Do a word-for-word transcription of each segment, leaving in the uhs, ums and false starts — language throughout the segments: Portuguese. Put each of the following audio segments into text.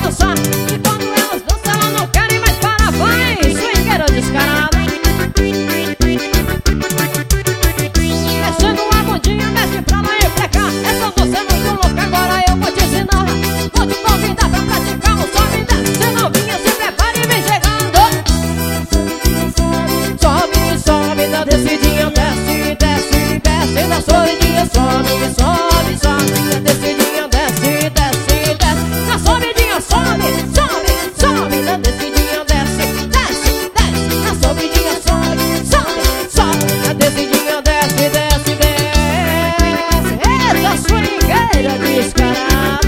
dançar. E quando elas dançam, elas não querem mais parar. Vai, swingueira descarada. Mexendo a bundinha, mexe pra lá e pra cá. Essa você é muito louca, agora eu vou te ensinar. Vou te convidar pra praticar um sobe e desce. Novinha, se prepare e vem chegando. Sobe, sobe, na descidinha, desce, desce, desce. Na subidinha, sobe, sobe, sobe. Na descidinha, desce, desce, desce. Na subidinha, sobe, sobe, sobe. Na descidinha, desce, desce, desce. Na subidinha, sobe, sobe, sobe. Na descidinha, desce, desce, desce. Eita, swingueira descarada.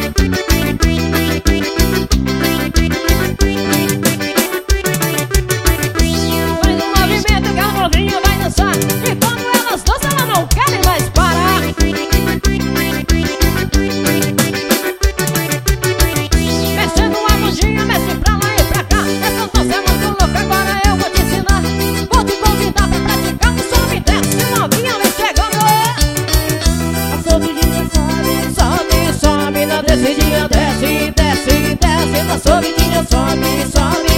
Faz um movimento que a novinha vai dançar. E quando elas dançam, elas não querem mais parar. Mexendo a bundinha, mexe pra lá e pra cá. Essa dança é muito louca, agora eu vou te ensinar. Vou te convidar pra praticar um sobe e desce. Novinha vem chegando. A subidinha sobe, sobe, sobe. Na descidinha desce, desce, desce. Na subidinha sobe, sobe.